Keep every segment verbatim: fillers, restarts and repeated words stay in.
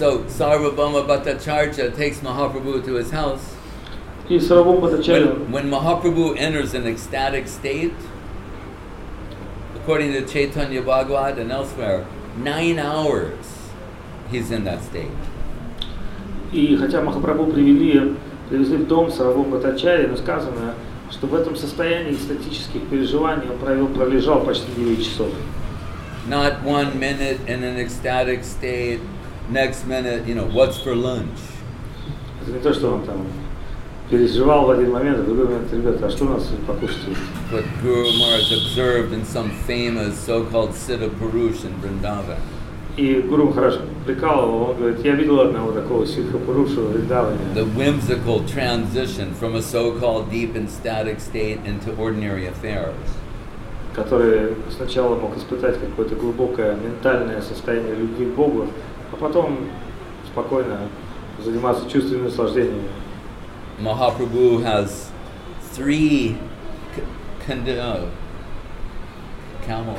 So Sarvabhauma Bhattacharya takes Mahaprabhu to his house. И Сарвабхаума Бхаттачарья, When, when Mahaprabhu enters an ecstatic state, according to Chaitanya Bhagavat and elsewhere, nine hours he's in that state. и хотя Махапрабху привели, привезли в дом Сарвабхаума Бхаттачарьи, но сказано, что в этом состоянии экстатических переживаний он провел, пролежал почти девять часов. Not one minute in an ecstatic state, next minute, you know, what's for lunch? Это не то, что он там переживал в один момент, а в другой момент, ребята, а что у нас покушать? What Guru Maharaj observed in some famous so-called Siddha Purush in Vrindavan. И Гуру Махарадж прикалывал, он говорит, я видел одного такого Сидха Пурушу в Вриндаване. The whimsical transition from a so-called deep ecstatic state into ordinary affairs. Который сначала мог испытать какое-то глубокое ментальное состояние любви к Богу, а потом спокойно заниматься чувственными наслаждениями. Mahaprabhu has three c- condi- uh, camels.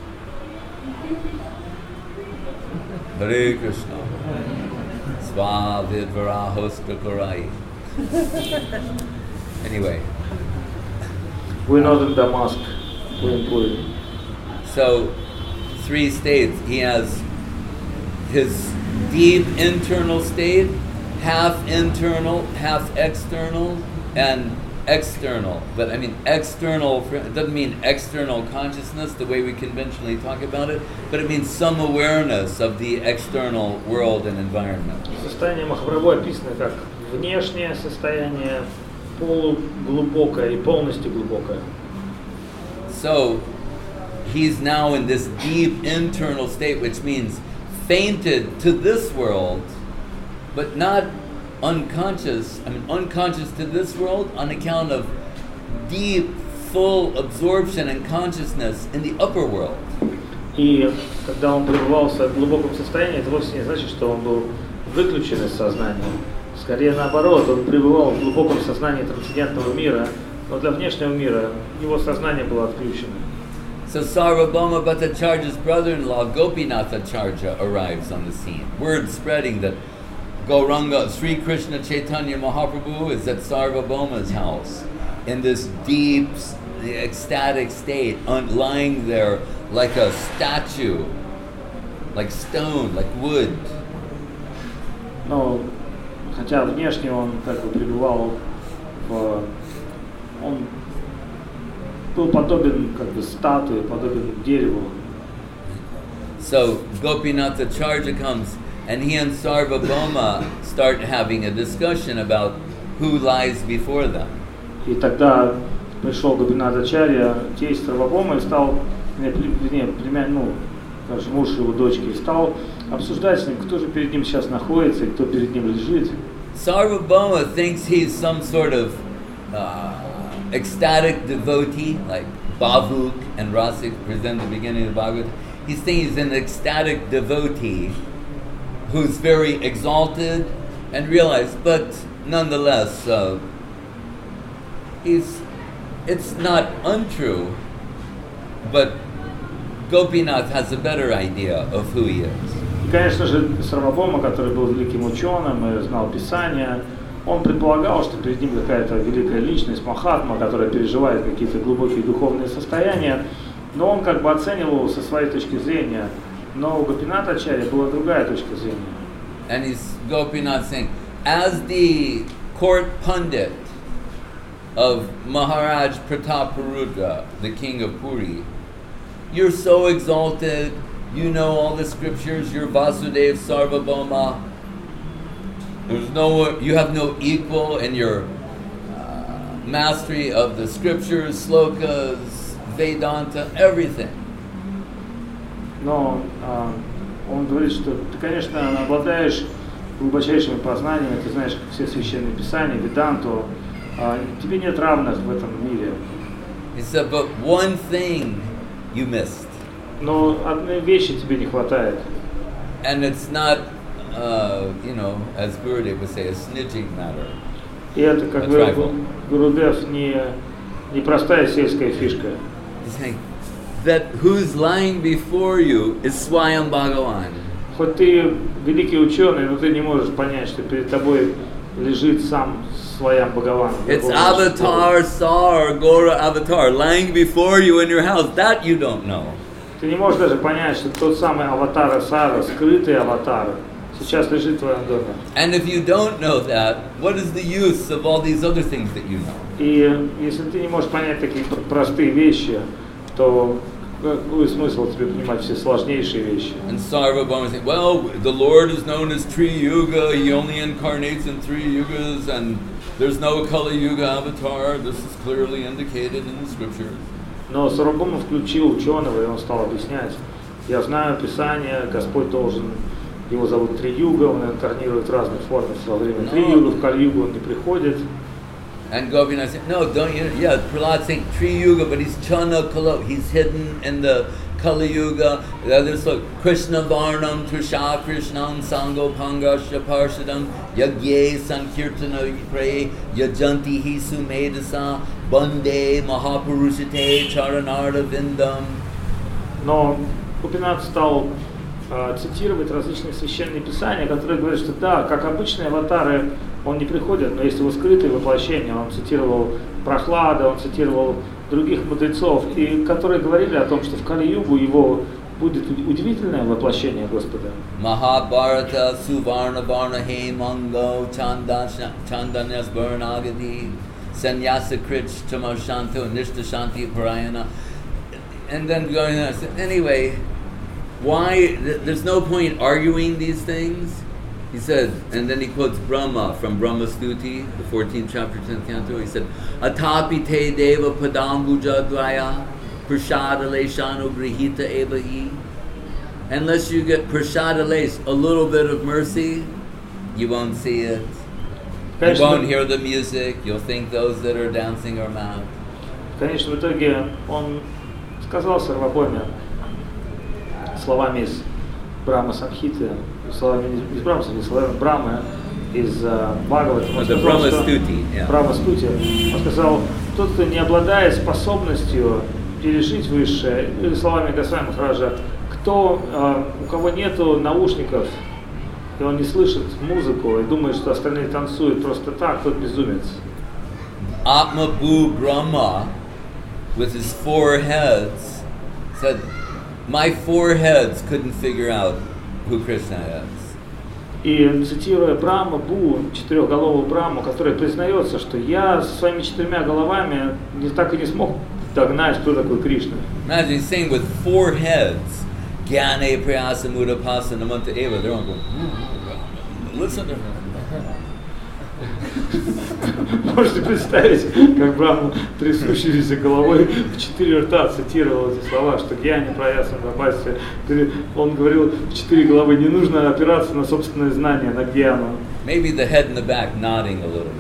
Hare Krishna. Svavidvarahostakurai. Anyway. We're not in Damascus. We're in Puri. So, three states. He has his deep internal state, half internal, half external, and external. But I mean, external, it doesn't mean external consciousness the way we conventionally talk about it, but it means some awareness of the external world and environment. Состояние Махапрабху описано как внешнее состояние, полуглубокое и полностью глубокое. So, he's now in this deep internal state, which means fainted to this world, but not unconscious, I mean unconscious to this world on account of deep, full absorption and consciousness in the upper world. И когда он пребывал в глубоком состоянии, это вовсе не значит, что он был выключен из сознания. Скорее наоборот, он пребывал в глубоком сознании трансцендентного мира, но для внешнего мира его сознание было отключено. So Sarvabhauma Bhattacharya's brother-in-law Gopinathacharya arrives on the scene. Word spreading that Gauranga, Sri Krishna Chaitanya Mahaprabhu is at Sarvabhauma's house in this deep, ecstatic state, un- lying there like a statue, like stone, like wood. Но хотя внешне он как бы пребывал в... Он был подобен как бы статуе, подобен дереву. So Gopinathacharya comes and he and Sarvabhauma start having a discussion about who lies before them. И тогда пришел Гопинатачарья, тесть Сарвабхаума, и стал, вернее, племянник, ну, даже муж его дочки, и стал обсуждать с ним, кто же перед ним сейчас находится и кто перед ним лежит. Sarvabhauma thinks he's some sort of uh, ecstatic devotee, like Bhavuk and Rasik present at the beginning of the Bhagavad. He's thinking he's an ecstatic devotee who's very exalted and realized, but nonetheless, uh, he's, it's not untrue, but Gopinath has a better idea of who he is. И, конечно же, Сарвабхаума, который был великим ученым и знал Писание, он предполагал, что перед ним какая-то великая личность, Махатма, которая переживает какие-то глубокие духовные состояния, но он как бы оценивал его со своей точки зрения. Но у Гопинатачарьи была другая точка зрения. And he's Gopinath saying, as the court pundit of Maharaj Prataparudra, the king of Puri, you're so exalted, you know all the scriptures, you're Vasudev Sarvabhauma, there's no, you have no equal in your uh, mastery of the scriptures, slokas, Vedanta, everything. Но э, он говорит, что ты, конечно, обладаешь глубочайшими познаниями, ты знаешь все священные писания, Веданту, э, тебе нет равных в этом мире. He said, but one thing you missed. Но одной вещи тебе не хватает. And it's not, uh, you know, as Gurudev would say, a snitching matter. И это, как говорил Гурудев, не, не простая сельская фишка. He's saying that who's lying before you is Swayam Bhagavan. хоть ты великий ученый, но ты не можешь понять, что перед тобой лежит сам Сваям Бхagavan. It's Avatar, Sar, Gora Avatar, lying before you in your house. That you don't know. Ты не можешь даже понять, что тот самый аватар Сара, скрытый аватар, сейчас лежит в твоем доме. And if you don't know that, what is the use of all these other things that you know? И если ты не можешь понять такие простые вещи, то какой смысл тебе понимать все сложнейшие вещи? And Sarvabhauma saying, well, the Lord is known as Tri Yuga, he only incarnates in three yugas, and there's no Kali Yuga avatar. This is clearly indicated in the scriptures. Но Сарвабхаума включил ученого, и он стал объяснять. Я знаю Писание, Господь должен, его зовут Три Юга, он инкарнирует в разных формах во время Три Юга, в Кали-югу он не приходит. And Gopinath said, no, don't you, yeah, Prahlad saying Tri Yuga, but he's Chana Kala, he's hidden in the Kali Yuga. The others look, Krishna Varnam, Trisha Krishnam, Sango Pangasha Parshadam, Yagye Sankirtana Pray, Yajanti Hisu Medasa, Bande Mahapurushate, Charanarda Vindam. Но Гопинат стал э, цитировать различные священные писания, которые говорят, что да, как обычные аватары, он не приходит, но есть его скрытые воплощения. Он цитировал Прохлада, он цитировал других мудрецов, и которые говорили о том, что в Кали-югу его будет удивительное воплощение Господа. Mahabharata Suvarna Varna Hemango Chandanyas Varnagadi Sanyasa Krich Tamashanto Nishta Shanti Parayana. And then going on, anyway, why? There's no point arguing these things. He said, and then he quotes Brahma from Brahma Stuti, the fourteenth chapter, tenth canto. He said, Atapi te deva padambuja dvaya prashada leshano grihita evahi. Unless you get prashada lesh, a little bit of mercy, you won't see it. You won't hear the music. You'll think those that are dancing are mad. Конечно, в итоге он сказал Сарвабхауме словами из Брахма Самхиты, словами из Брахма Самхиты, словами Брамы из Бхагавата. Он сказал, Брахма что Стути, yeah. Брахма Стути. Он сказал, тот, кто не обладает способностью пережить высшее, или словами Госвами Махараджа, кто, у кого нету наушников, и он не слышит музыку, и думает, что остальные танцуют просто так, тот безумец. Atma Bhu Brahma, with his four heads, said, my four heads couldn't figure out who Krishna is. И цитируя Брахма Бу, четырехголового Брахму, который признается, что я со своими четырьмя головами не, так и не смог догнать, кто такой Кришна. Imagine he's saying with four heads, Gyane Priyasa Mudapasa Namanta Eva, they're all going, mm, listen to her. Можете представить, как Брахма, трясущейся головой, в четыре рта цитировал эти слова, что Гьяни Праяса Мудапаса. Он говорил в четыре головы, не нужно опираться на собственное знание, на Гьяну. Maybe the head in the back nodding a little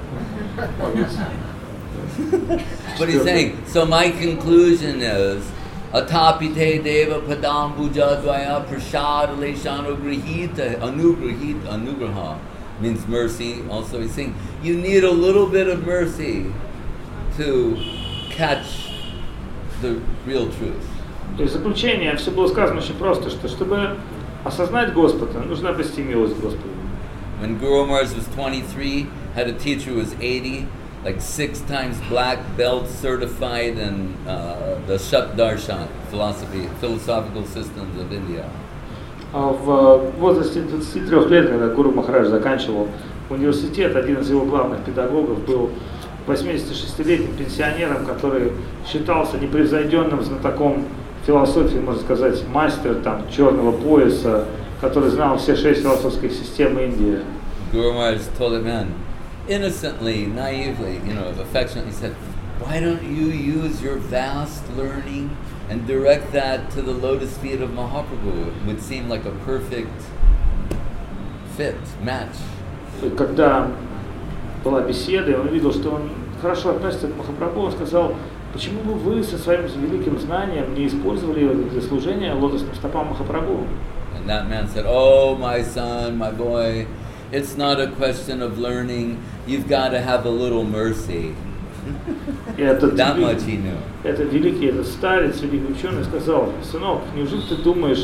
bit. But he's saying, so my conclusion is, Atapite Deva Padam Puja Dvaya Prashad Leshano Grihita Anugrahita Anugraha means mercy. Also he's saying you need a little bit of mercy to catch the real truth. То есть заключение, все было сказано очень просто, что чтобы осознать Господа, нужно обрести милость Господу. When Guru Maharaj was twenty-three, had a teacher who was eighty, like six times black belt certified in uh, the Shat Darshan philosophy, philosophical systems of India. В возрасте двадцати трёх лет, когда Гуру Махарадж заканчивал университет, один из его главных педагогов был восьмидесятишестилетним пенсионером, который считался непревзойденным знатоком философии, можно сказать, мастер там черного пояса, который знал все шесть философских систем Индии. Guru Maharaj told him, man, innocently, naively, you know, affectionately said, why don't you use your vast learning and direct that to the lotus feet of Mahaprabhu? It would seem like a perfect fit, match. Когда была беседа, и он видел, что он хорошо относится к Махапрабху, он сказал, почему бы вы со своим великим знанием не использовали его для служения лотосным стопам Махапрабху? And that man said, oh, my son, my boy, it's not a question of learning, you've got to have a little mercy. That much he knew. Этот великий, этот старец, великий ученый сказал, сынок, неужели ты думаешь,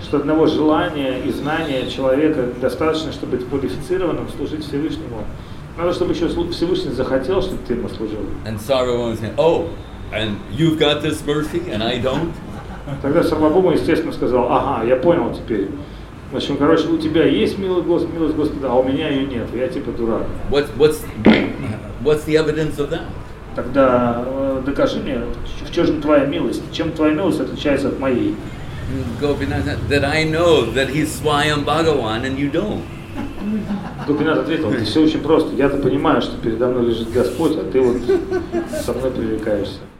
что одного желания и знания человека достаточно, чтобы быть квалифицированным, служить Всевышнему. Надо, чтобы еще Всевышний захотел, чтобы ты ему служил. And Sarvabhauma saying, oh, and you've got this mercy and I don't? Тогда Сарвабхаума, естественно, сказал, ага, я понял теперь. В общем, короче, у тебя есть милость, Господь, милость Господа, а у меня ее нет, я типа дурак. What's, what's, what's the evidence of that? Тогда э, докажи мне, в чем же твоя милость, чем твоя милость отличается от моей? Gopinath, that I know that he's Swayam Bhagavan and you don't. Гопинат ответил, все очень просто, я-то понимаю, что передо мной лежит Господь, а ты вот со мной пререкаешься.